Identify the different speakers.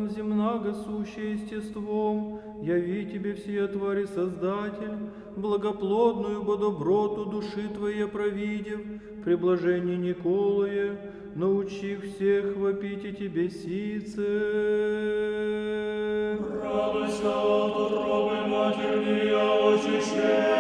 Speaker 1: там земного сущее естеством, яви тебе все твари Создатель, благоплодную бо доброту души Твоей провидев, при блажении Николае, научи всех вопить и Тебе сице.
Speaker 2: Радуйся от утробы матерни, очищение.